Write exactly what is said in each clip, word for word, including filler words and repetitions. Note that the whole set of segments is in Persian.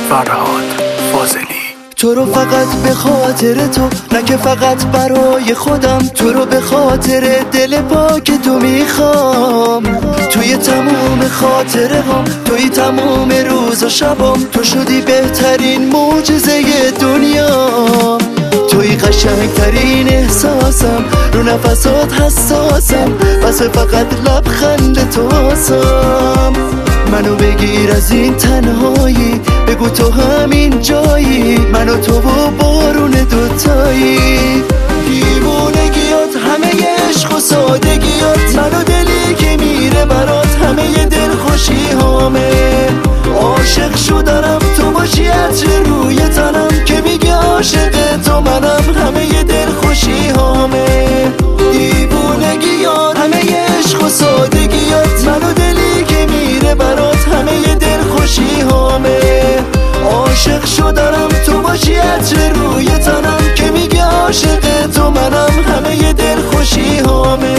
فرهاد فاضلی. تو رو فقط به خاطر تو، نه که فقط برای خودم، تو رو به خاطر دل پاک تو میخوام. توی تموم خاطره هم، توی تموم روز و شبام، تو شدی بهترین معجزه دنیا. توی قشنگترین احساسم، رو نفسات حساسم، بس فقط لبخند تو آسم. منو بگیر از این تنهایی، بگو تو همین جایی، من و تو و بارون دوتایی. دیوونگیات، همه عشق و سادگیات، من و دلی که میره برات، همه دل خوشی هامه. عاشق شدنم تو باشی عطر روی تنم، که میگه عاشق تو منم، همه دل خوشی هامه. دیوونگیات، همه عشق و سادگیات، من و دلی که میره برات، همه دل خوشی هامه. عاشق شدنم تو باشی عطر روی تنم، که میگه عاشق تو منم، همه دل خوشی هامه.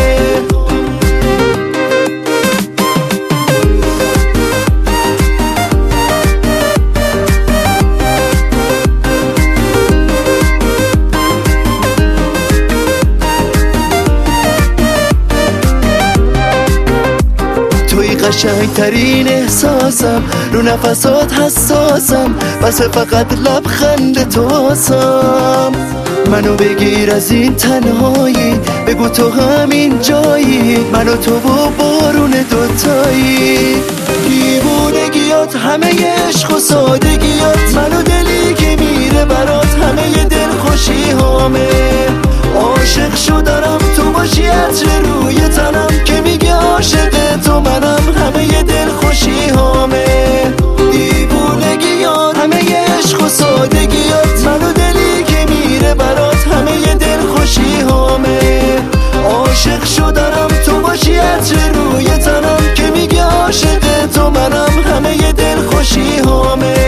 قشنگترین احساسم، رو نفسات حساسم، بس فقط لبخند تو آسم. منو بگیر از این تنهایی، بگو تو همین جایی، من و تو و بارون دوتایی. دیوونگیات، همه عشق و سادگیات، من و دلی که میره برات، همه دل خوشی هامه. عاشق شدنم تو باشی عطر روی تنم، که میگه عاشق تو منم، همه دل خوشی هامه. دیوونگیات، همه عشق و سادگیات، من و دلی که میره برات، همه دل خوشی هامه. عاشق شدنم تو باشی عطر روی تنم، که میگه عاشق تو منم، همه دل خوشی هامه.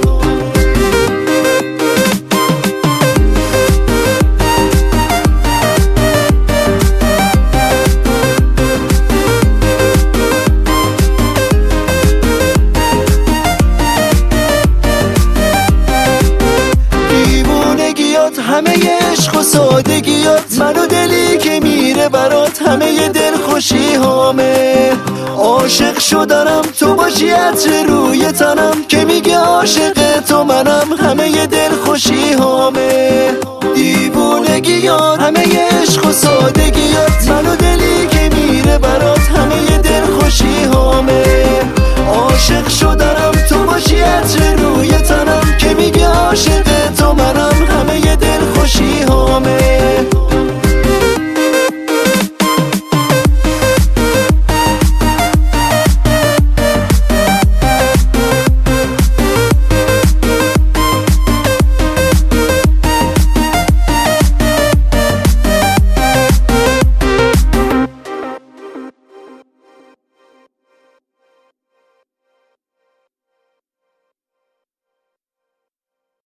همه عشق و سادگیات، من و دلی که میره برات، همه دل خوشی هامه. عاشق شدنم تو باشی عطر روی تنم، که میگه عاشق تو منم، همه دل خوشی هامه. دیوونگیات، همه عشق و سادگیات، من و دلی که میره برات، همه دل خوشی هامه. عاشق شدنم